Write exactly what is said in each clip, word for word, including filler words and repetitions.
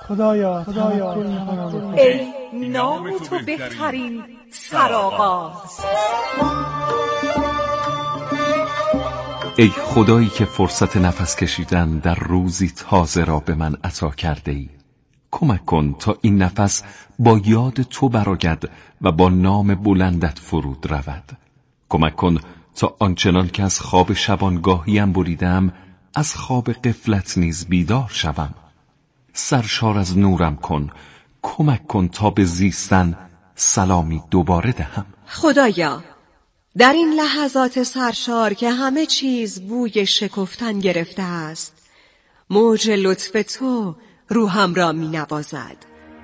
خدایا خدایا ای نام تو بهترین سرآغاز. ای خدایی که فرصت نفس کشیدن در روزی تازه را به من عطا کرده ای، کمک کن تا این نفس با یاد تو برآید و با نام بلندت فرود رود. کمک کن تا آنچنان که از خواب شبانگاهیم بریدم از خواب غفلت نیز بیدار شوم. سرشار از نورم کن، کمک کن تا به زیستن سلامی دوباره دهم. خدایا در این لحظات سرشار که همه چیز بوی شکفتن گرفته است، موج لطف تو روحم را می نوازد.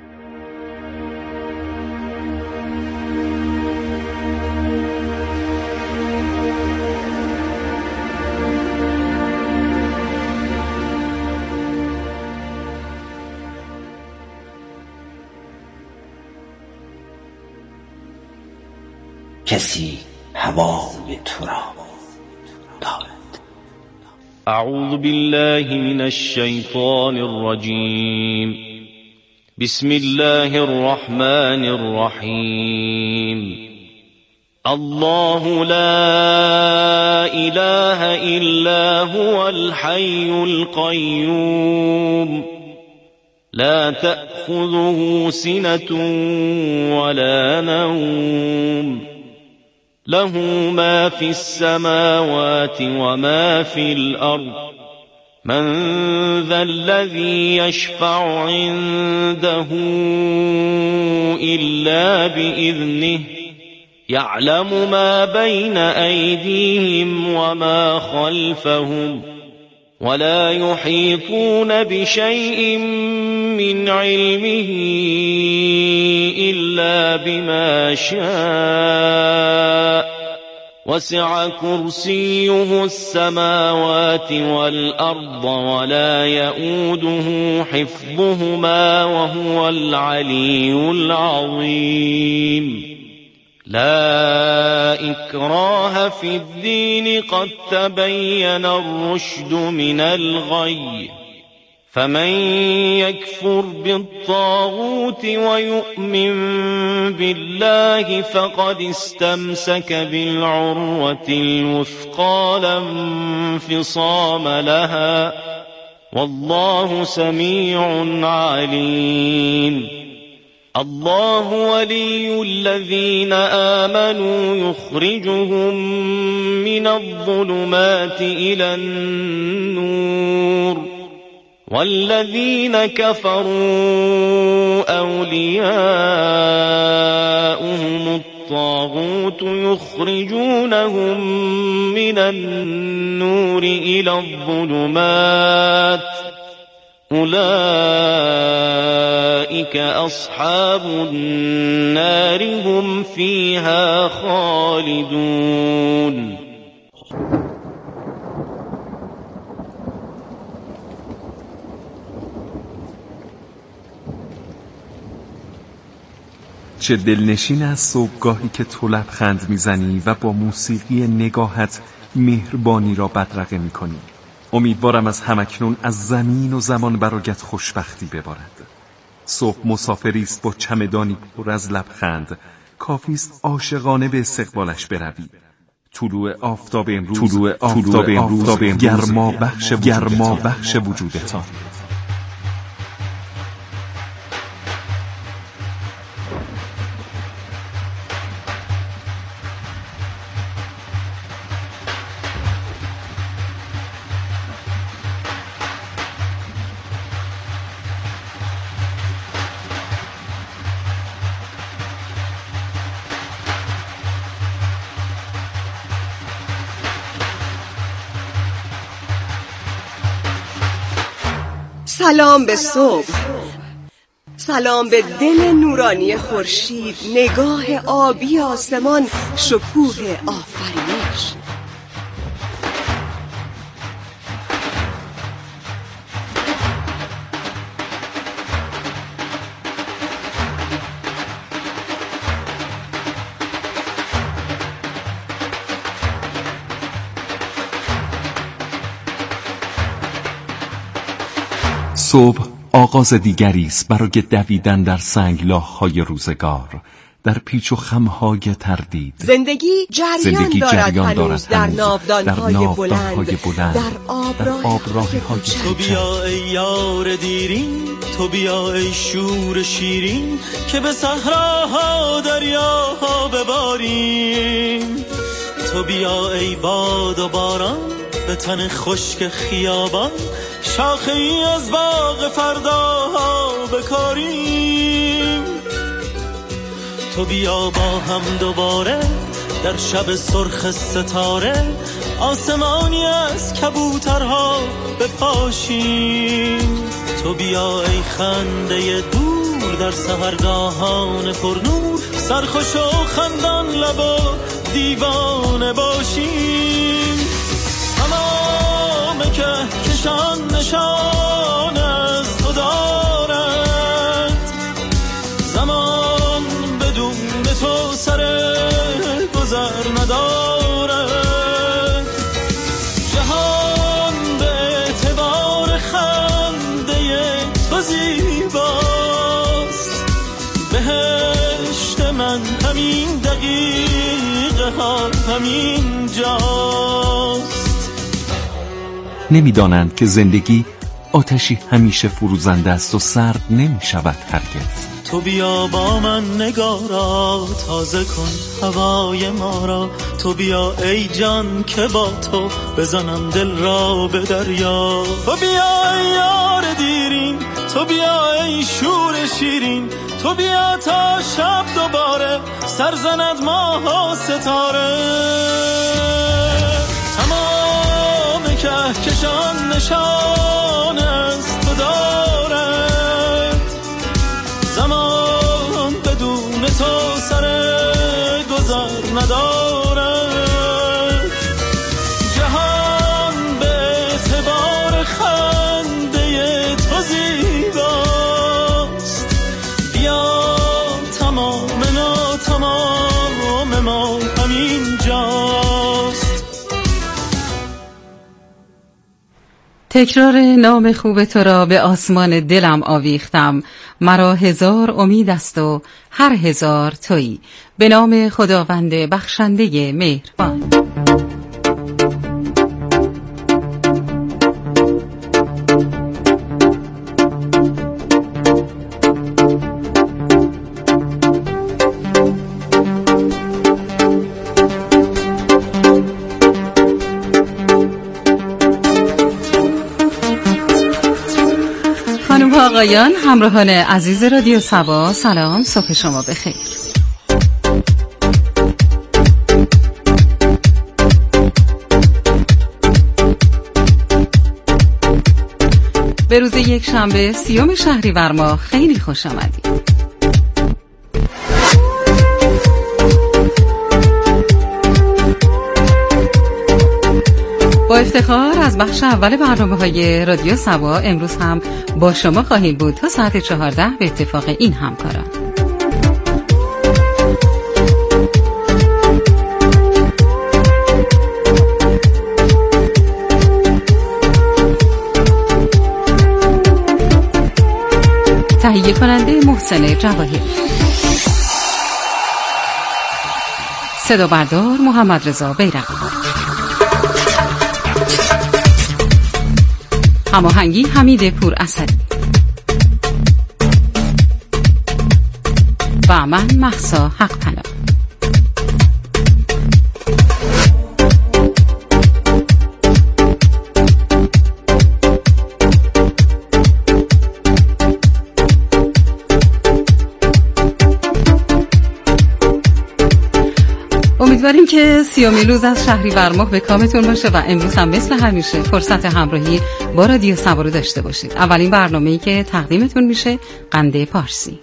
کسی هوای تو را دارد. اعوذ بالله من الشیطان الرجیم. بسم الله الرحمن الرحیم. الله لا اله الا هو الحي القيوم لا تأخذه سنة ولا نوم له ما في السماوات وما في الأرض من ذا الذي يشفع عنده إلا بإذنه يعلم ما بين أيديهم وما خلفهم ولا يحيطون بشيء من علمه إلا بما شاء وسع كرسيه السماوات والأرض ولا يؤوده حفظهما وهو العلي العظيم. لا إكراه في الدين قد تبين الرشد من الغي فمن يكفر بالطاغوت ويؤمن بالله فقد استمسك بالعروة الوثقى لا انفصام لها والله سميع عليم. الله ولي الذين آمنوا يخرجهم من الظلمات إلى النور والذين كفروا أولياؤهم الطاغوت يخرجونهم من النور إلى الظلمات أولئك أصحاب النار هم فيها خالدون. چه دلنشین از صبحگاهی که تو لبخند میزنی و با موسیقی نگاهت مهربانی را بدرقه میکنی. امیدوارم از همکنون از زمین و زمان برایت خوشبختی ببارد. صبح مسافری است با چمدانی پر از لبخند، کافی است عاشقانه به استقبالش بروی. طلوع آفتاب امروز طلوع آفتاب امروز گرما بخش گرما بخش وجودتان. سلام به صبح، سلام به دل نورانی خورشید، نگاه آبی آسمان، شکوه آفرینش. صبح آغاز دیگری است برای دویدن در سنگلاخ‌های روزگار، در پیچ و خم‌های تردید. زندگی جریان, زندگی دارد, جریان هنوز دارد در هنوز ناودان‌های در بلند, بلند، در آبراه‌های آب تو بیا ای یار دیرین، تو بیا ای شور شیرین، که به صحراها دریاها بباریم. تو بیا ای باد و باران، به تن خشک خیابان، شاخه ای از باغ فرداها بکاریم. تو بیا با هم دوباره در شب سرخ ستاره، آسمانی از کبوترها بپاشیم. تو بیا ای خنده دور در سحرگاهان پرنور، سرخوش و خندان لب و دیوانه باشیم. تمام که کشان نشان از تو دارد، زمان بدون تو سر گذر ندارد. جهان به اعتبار خنده تو زیباست، بهشت من همین دقیقه ها همین جاست. نمیدانند که زندگی آتشی همیشه فروزنده است و سرد نمی شود هرگز. تو بیا با من نگارا، تازه کن هوای ما را. تو بیا ای جان که با تو بزنم دل را به دریا. تو بیا ای یار دیرین، تو بیا ای شور شیرین، تو بیا تا شب دوباره سرزند ماه و ستاره. تمام کهکشان نشان از تو دارد، زمان بدون تو سر گذر ندارد. جهان به اعتبار خنده تو زیباست، بیا تمام ما تمام ما همین جاست. تکرار نام خوب تو را به آسمان دلم آویختم، مرا هزار امید است و هر هزار تویی. به نام خداوند بخشنده مهربان. آقایان، همراهان عزیز رادیو سبا، سلام، صبح شما بخیر. به روز یک شنبه سیوم شهریور ماه خیلی خوش آمدید. با افتخار از بخش اول برنامه‌های رادیو سبا امروز هم با شما خواهیم بود تا ساعت چهارده به اتفاق این همکاران. تهیه کننده محسن جواهری، صدا بردار محمد رضا بیرقی، هماهنگی حمید پور اسدی و من مهسا حق پناه. امیدواریم که سیومین روز از شهریور ماه به کامتون باشه و امروز هم مثل همیشه فرصت همراهی با رادیو سبا رو داشته باشید. اولین برنامه‌ای که تقدیمتون میشه قنده پارسی.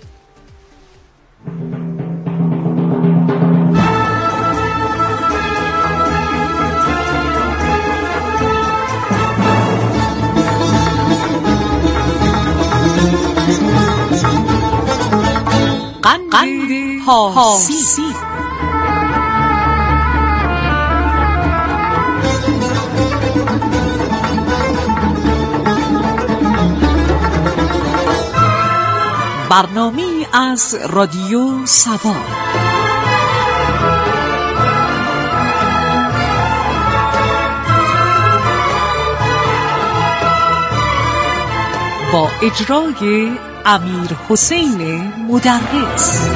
قنده پارسی. برنامه‌ای از رادیو سبا. با اجرای امیر حسین مدرس.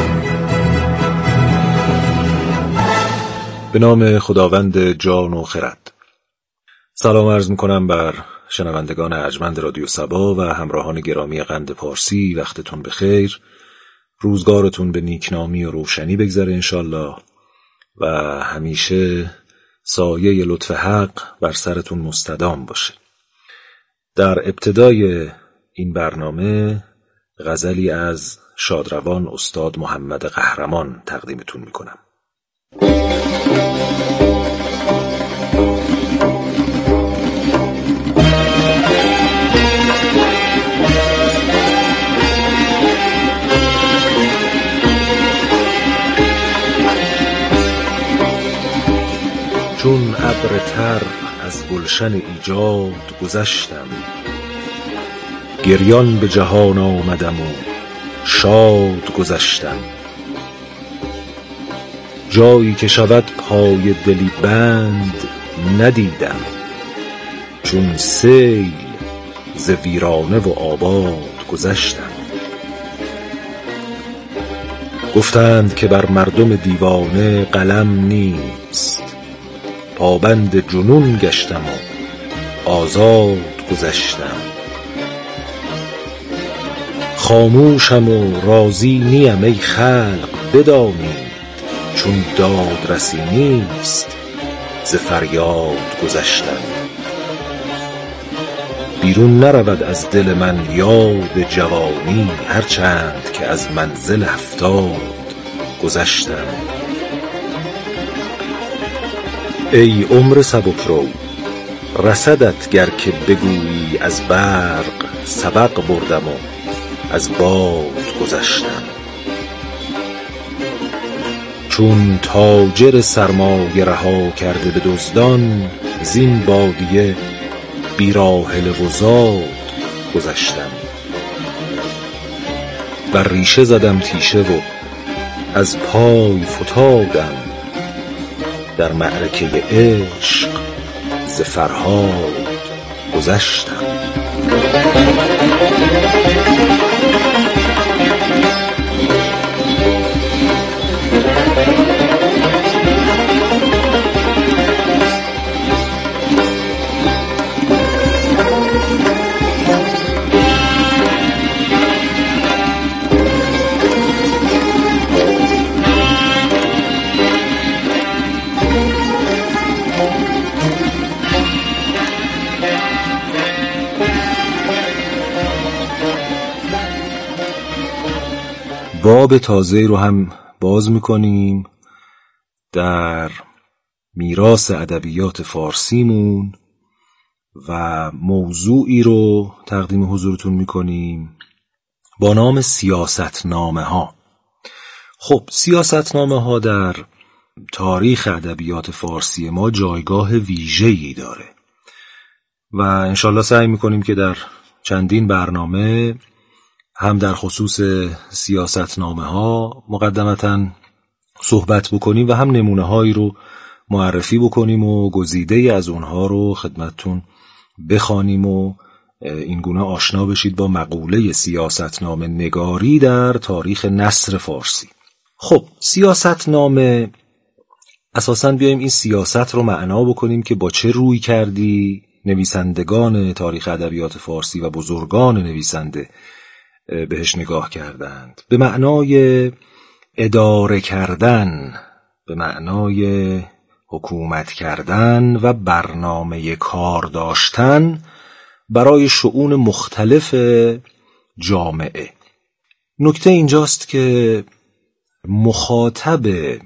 به نام خداوند جان و خرد. سلام عرض میکنم بر شنوندگان ارجمند رادیو سبا و همراهان گرامی قند پارسی. وقتتون بخیر، روزگارتون به نیکنامی و روشنی بگذره انشالله و همیشه سایه لطف حق بر سرتون مستدام باشه. در ابتدای این برنامه غزلی از شادروان استاد محمد قهرمان تقدیمتون میکنم. چون ابر تر از گلشن ایجاد گذشتم، گریان به جهان آمدم و شاد گذشتم. جایی که شود پای دلی بند ندیدم، چون سیل ز ویرانه و آباد گذشتم. گفتند که بر مردم دیوانه قلم نیست، پابند جنون گشتم و آزاد گذشتم. خاموشم و راضی نیم ای خلق بدانید، چون دادرسی نیست ز فریاد گذشتم. بیرون نرود از دل من یاد جوانی، هرچند که از منزل هفتاد گذشتم. ای عمر سبکرو رسدت گر که بگویی، از برق سبق بردم و از باد گذشتم. چون تاجر سرمایه رها کرده به دزدان، زین بادیه بی راحله و زاد گذشتم. بر ریشه زدم تیشه و از پای فتادم، در معرکه عشق ز فرهاد گذشتم. باب تازه رو هم باز میکنیم در میراث ادبیات فارسیمون و موضوعی رو تقدیم حضورتون میکنیم با نام سیاستنامه ها. خب سیاستنامه ها در تاریخ ادبیات فارسی ما جایگاه ویژه‌ای داره و انشالله سعی میکنیم که در چندین برنامه هم در خصوص سیاستنامه ها مقدمتاً صحبت بکنیم و هم نمونه هایی رو معرفی بکنیم و گزیده از اونها رو خدمتتون بخوانیم و این گونه آشنا بشید با مقوله سیاستنامه نگاری در تاریخ نثر فارسی. خب سیاستنامه اساساً بیایم این سیاست رو معنا بکنیم که با چه روی کردی نویسندگان تاریخ ادبیات فارسی و بزرگان نویسنده بهش نگاه کردند. به معنای اداره کردن، به معنای حکومت کردن و برنامه کار داشتن برای شؤون مختلف جامعه. نکته اینجاست که مخاطب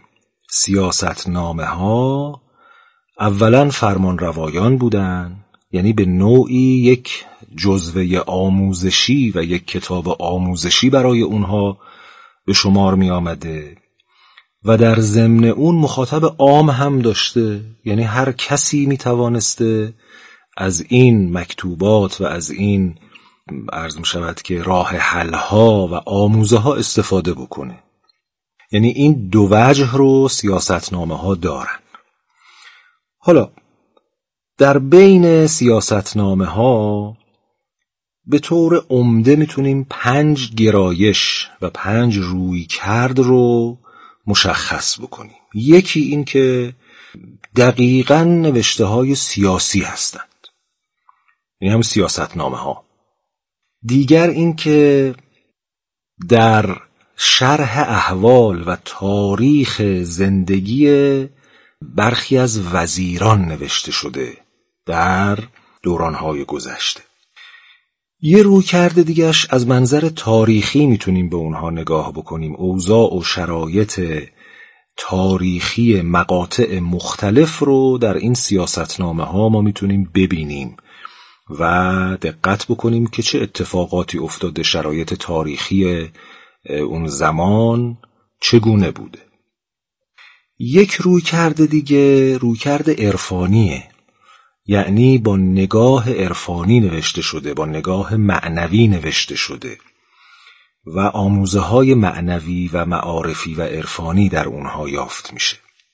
سیاستنامه ها اولا فرمان روایان بودن، یعنی به نوعی یک جزوه آموزشی و یک کتاب آموزشی برای اونها به شمار می آمده و در ضمن اون مخاطب عام هم داشته، یعنی هر کسی می توانسته از این مکتوبات و از این عرض می شود که راه حل‌ها و آموزه ها استفاده بکنه. یعنی این دو وجه رو سیاستنامه ها دارن. حالا در بین سیاستنامه ها به طور عمده میتونیم پنج گرایش و پنج رویکرد رو مشخص بکنیم. یکی این که دقیقاً نوشته های سیاسی هستند، یعنی هم سیاستنامه ها. دیگر این که در شرح احوال و تاریخ زندگی برخی از وزیران نوشته شده در دورانهای گذشته. یه رویکرد دیگه‌اش از منظر تاریخی میتونیم به اونها نگاه بکنیم. اوضاع و شرایط تاریخی مقاطع مختلف رو در این سیاستنامه ها ما میتونیم ببینیم و دقت بکنیم که چه اتفاقاتی افتاده، شرایط تاریخی اون زمان چگونه بوده. یک رویکرد دیگه رویکرد عرفانیه، یعنی با نگاه عرفانی نوشته شده، با نگاه معنوی نوشته شده و آموزه های معنوی و معارفی و عرفانی در اونها یافت میشه.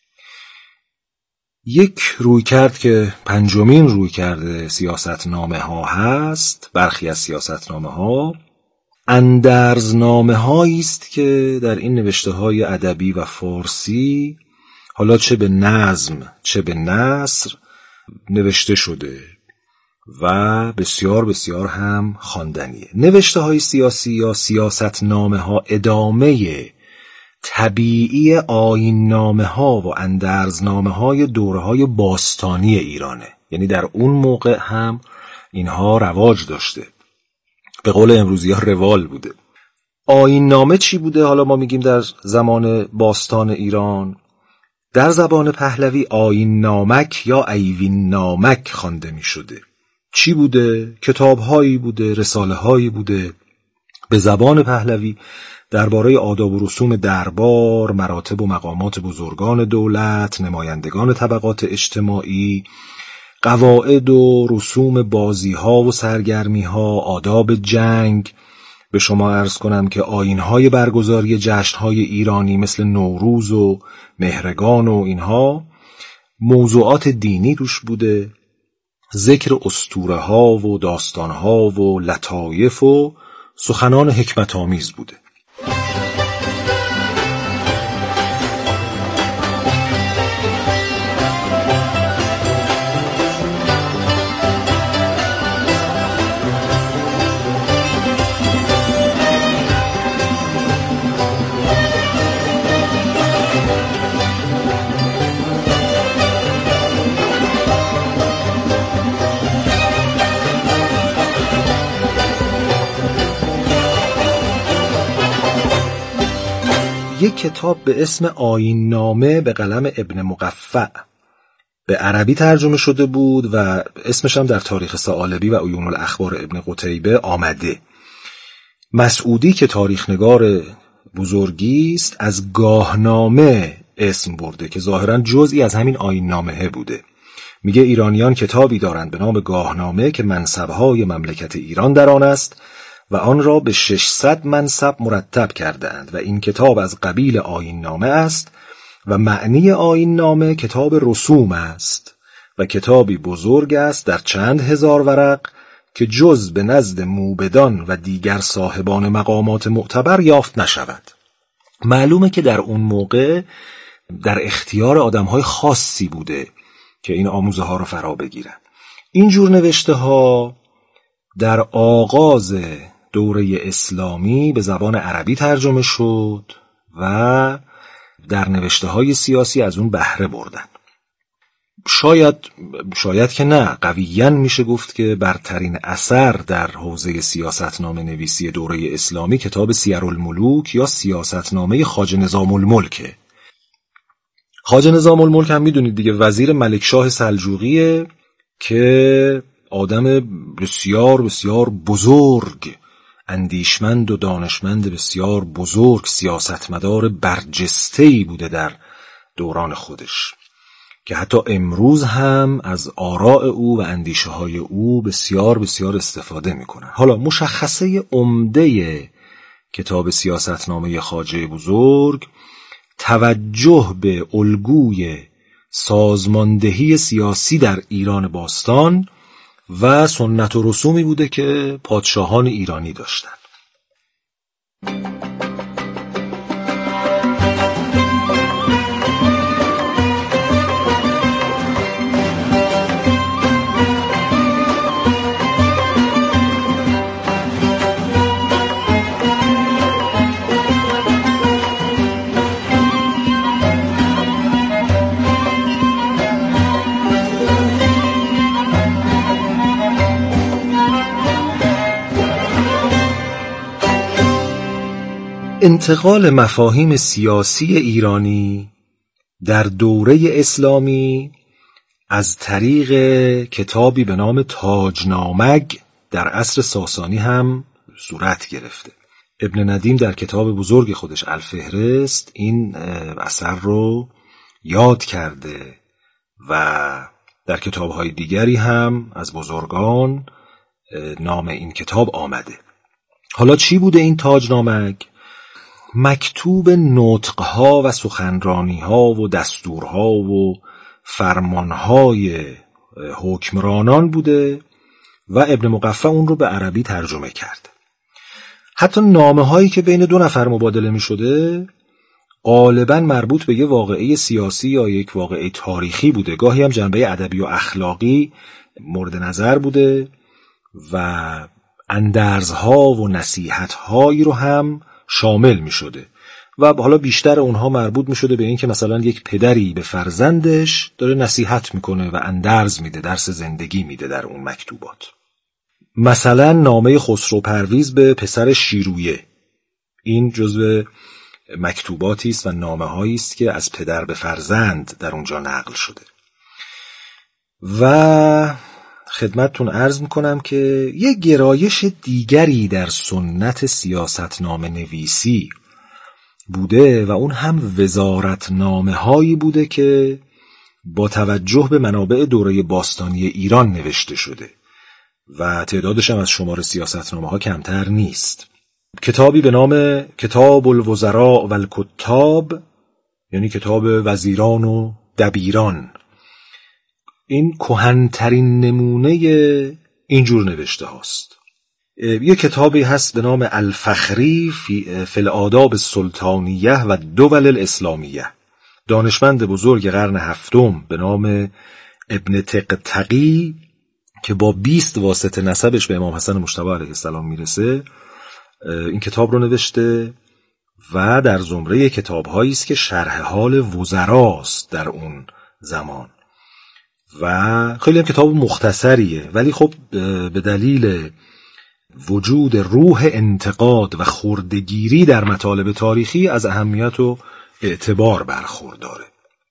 یک رویکرد که پنجمین رویکرد سیاستنامه ها هست، برخی از سیاستنامه ها اندرزنامه هایی است که در این نوشته های ادبی و فارسی حالا چه به نظم چه به نثر نوشته شده و بسیار بسیار هم خواندنیه. نوشته های سیاسی یا سیاستنامه ها ادامه طبیعی آیین‌نامه ها و اندرزنامه های دوره های باستانی ایرانه. یعنی در اون موقع هم اینها رواج داشته، به قول امروزی ها روال بوده. آیین‌نامه چی بوده؟ حالا ما میگیم در زمان باستان ایران در زبان پهلوی آیین نامک یا ایوین نامک خوانده می شده. چی بوده؟ کتاب‌هایی بوده، رساله‌هایی بوده به زبان پهلوی درباره آداب و رسوم دربار، مراتب و مقامات بزرگان دولت، نمایندگان طبقات اجتماعی، قواعد و رسوم بازی‌ها و سرگرمی‌ها، آداب جنگ. به شما عرض کنم که آیین‌های برگزاری جشن‌های ایرانی مثل نوروز و مهرگان و اینها موضوعات دینی روش بوده، ذکر اسطوره‌ها و داستان‌ها و لطایف و سخنان حکمت‌آمیز بوده. یک کتاب به اسم آیین‌نامه به قلم ابن مقفع به عربی ترجمه شده بود و اسمش هم در تاریخ ثعالبی و عیون الاخبار ابن قتیبه آمده. مسعودی که تاریخ نگار بزرگی است از گاهنامه اسم برده که ظاهراً جزئی از همین آیین‌نامه بوده. میگه ایرانیان کتابی دارند به نام گاهنامه که منصب‌های مملکت ایران در آن است و آن را به ششصد منصب مرتب کردند و این کتاب از قبیل آیین‌نامه است و معنی آیین‌نامه کتاب رسوم است و کتابی بزرگ است در چند هزار ورق که جز به نزد موبدان و دیگر صاحبان مقامات معتبر یافت نشود. معلومه که در اون موقع در اختیار آدم‌های خاصی بوده که این آموزه ها رو فرا بگیرن. اینجور نوشته ها در آغاز دوره اسلامی به زبان عربی ترجمه شد و در نوشته های سیاسی از اون بهره بردن. شاید شاید که نه، قویاً میشه گفت که برترین اثر در حوزه سیاستنامه نویسی دوره اسلامی کتاب سیرالملوک یا سیاستنامه خواجه نظام الملکه. خواجه نظام الملک هم میدونید دیگه وزیر ملکشاه سلجوقیه که آدم بسیار بسیار بزرگ، اندیشمند و دانشمند بسیار بزرگ، سیاستمدار برجسته‌ای بوده در دوران خودش. که حتی امروز هم از آراء او و اندیشه های او بسیار بسیار استفاده میکنن. حالا مشخصه عمده کتاب سیاستنامه خواجه بزرگ توجه به الگوی سازماندهی سیاسی در ایران باستان و سنت و رسومی بوده که پادشاهان ایرانی داشتند. انتقال مفاهیم سیاسی ایرانی در دوره اسلامی از طریق کتابی به نام تاجنامه در عصر ساسانی هم صورت گرفته. ابن ندیم در کتاب بزرگ خودش الفهرست این اثر رو یاد کرده و در کتاب‌های دیگری هم از بزرگان نام این کتاب آمده. حالا چی بوده این تاجنامه؟ مکتوب نطقها و سخنرانیها و دستورها و فرمانهای حکمرانان بوده و ابن مقفع اون رو به عربی ترجمه کرد. حتی نامه هایی که بین دو نفر مبادله می شده غالباً مربوط به یه واقعه سیاسی یا یک واقعه تاریخی بوده، گاهی هم جنبه ادبی و اخلاقی مورد نظر بوده و اندرزها و نصیحتهایی رو هم شامل می شده و حالا بیشتر اونها مربوط می شده به این که مثلا یک پدری به فرزندش داره نصیحت میکنه و اندرز میده، درس زندگی میده در اون مکتوبات. مثلا نامه خسرو پرویز به پسر شیرویه، این جزو مکتوباتی است و نامه هایی است که از پدر به فرزند در اونجا نقل شده. و خدمتتون عرض میکنم که یک گرایش دیگری در سنت سیاستنامه نویسی بوده و اون هم وزارتنامه هایی بوده که با توجه به منابع دوره باستانی ایران نوشته شده و تعدادش هم از شمار سیاستنامه ها کمتر نیست. کتابی به نام کتاب الوزراء و الکتاب، یعنی کتاب وزیران و دبیران، این کهن‌ترین نمونه اینجور نوشته هاست. یک کتابی هست به نام الفخری فی الآداب السلطانیه و دول الاسلامیه، دانشمند بزرگ قرن هفتم به نام ابن تقتقی که با بیست واسطه نسبش به امام حسن مجتبی علیه السلام میرسه، این کتاب رو نوشته و در زمره کتاب‌هایی است که شرح حال وزراست در اون زمان و خیلی هم کتاب مختصریه، ولی خب به دلیل وجود روح انتقاد و خردگیری در مطالب تاریخی از اهمیت و اعتبار برخورداره.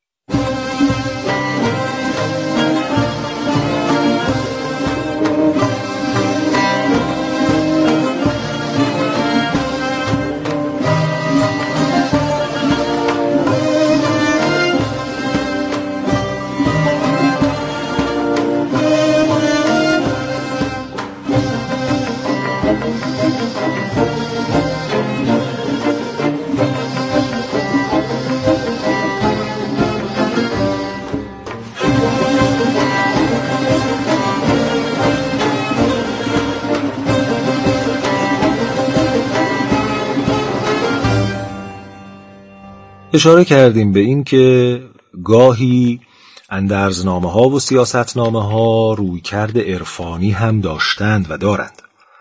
اشاره کردیم به این که گاهی اندرزنامه ها و سیاستنامه ها رویکرد عرفانی هم داشتند و دارند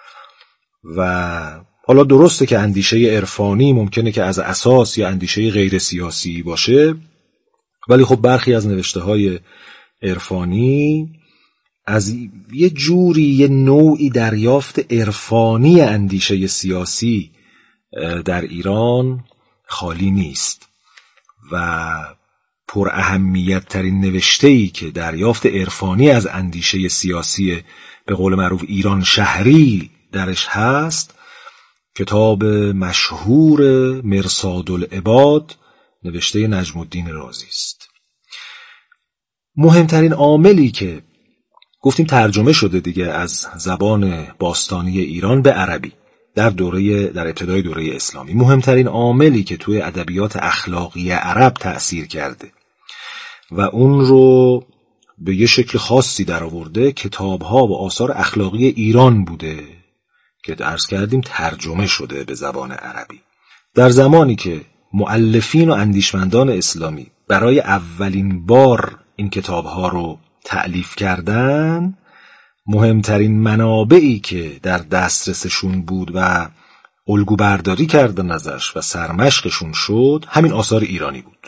و حالا درسته که اندیشه عرفانی ممکنه که از اساس یا اندیشه غیر سیاسی باشه، ولی خب برخی از نوشته های عرفانی از یه جوری یه نوعی دریافت عرفانی اندیشه سیاسی در ایران خالی نیست و پر اهمیت ترین نوشته‌ای که دریافت عرفانی از اندیشه سیاسی به قول معروف ایران شهری درش هست کتاب مشهور مرصاد العباد نوشته نجم الدین رازی است. مهمترین عاملی که گفتیم ترجمه شده دیگه از زبان باستانی ایران به عربی در دوره در ابتدای دوره اسلامی، مهمترین عاملی که توی ادبیات اخلاقی عرب تأثیر کرده و اون رو به یه شکل خاصی در آورده کتاب‌ها و آثار اخلاقی ایران بوده که عرض کردیم ترجمه شده به زبان عربی. در زمانی که مؤلفین و اندیشمندان اسلامی برای اولین بار این کتاب‌ها رو تألیف کردن، مهمترین منابعی که در دسترسشون بود و الگو برداری کردن ازش و سرمشقشون شد همین آثار ایرانی بود.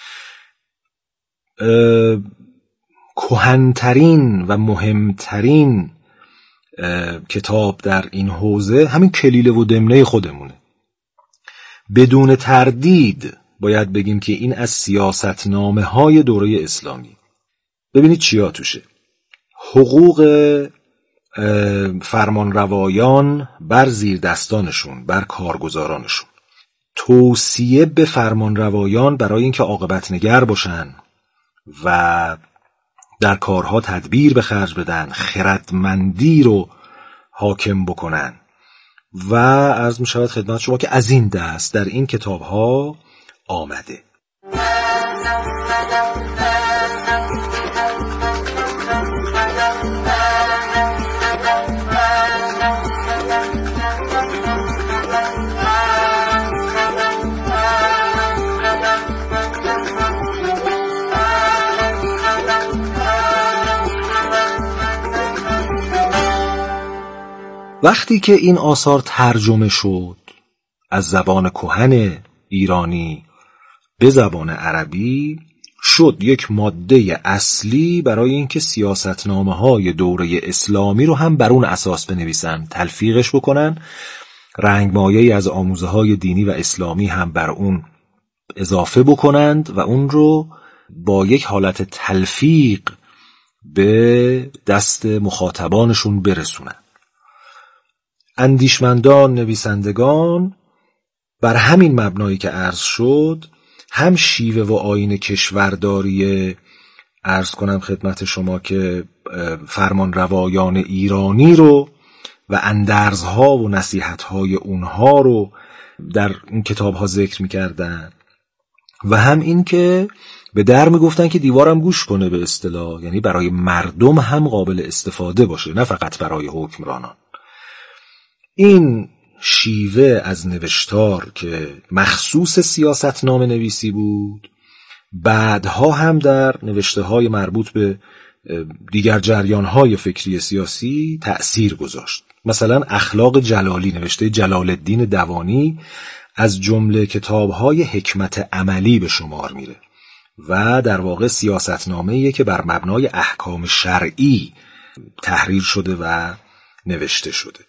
کهن‌ترین و مهمترین کتاب در این حوزه همین کلیله و دمنه خودمونه. بدون تردید باید بگیم که این از سیاستنامه های دوره اسلامی. ببینید چیا توشه: حقوق فرمانروایان بر زیر دستانشون، بر کارگزارانشون، توصیه به فرمانروایان برای اینکه عاقبت نگر باشن و در کارها تدبیر به خرج بدن، خردمندی رو حاکم بکنن و عرض می شود خدمت شما که از این دست در این کتاب ها آمده. وقتی که این آثار ترجمه شد از زبان کهن ایرانی به زبان عربی، شد یک ماده اصلی برای اینکه سیاستنامه‌های دوره اسلامی رو هم بر اون اساس بنویسن، تلفیقش بکنن، رنگمایه‌ای از آموزه‌های دینی و اسلامی هم بر اون اضافه بکنند و اون رو با یک حالت تلفیق به دست مخاطبانشون برسونن. اندیشمندان، نویسندگان بر همین مبنایی که عرض شد هم شیوه و آیین کشورداری عرض کنم خدمت شما که فرمان روایان ایرانی رو و اندرزها و نصیحتهای اونها رو در این کتابها ذکر می‌کردن و هم این که به در میگفتن که دیوارم گوش کنه به اصطلاح، یعنی برای مردم هم قابل استفاده باشه نه فقط برای حکمرانان. این شیوه از نوشتار که مخصوص سیاستنامه نویسی بود، بعدها هم در نوشته های مربوط به دیگر جریان‌های فکری سیاسی تأثیر گذاشت. مثلا اخلاق جلالی نوشته جلال الدین دوانی از جمله کتاب‌های حکمت عملی به شمار میره و در واقع سیاستنامه‌ایه که بر مبنای احکام شرعی تحریر شده و نوشته شده.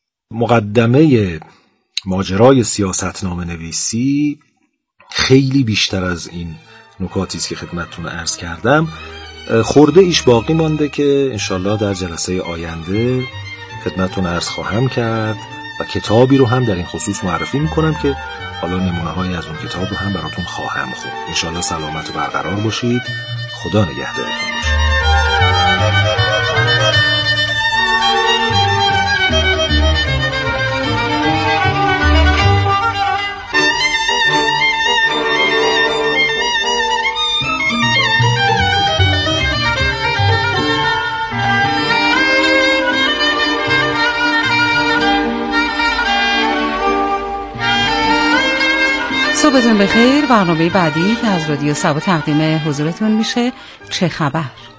مقدمه ماجرای سیاستنامه نویسی خیلی بیشتر از این نکاتی است که خدمتتون عرض کردم. خورده ایش باقی مانده که انشالله در جلسه آینده خدمتتون عرض خواهم کرد و کتابی رو هم در این خصوص معرفی میکنم که حالا نمونه هایی از اون کتاب رو هم براتون خواهم خوند. انشالله سلامت و برقرار باشید. خدا نگهدارتون باشه. صبحتون بخیر. برنامه بعدی که از رادیو سبا تقدیم حضورتون میشه چه خبر؟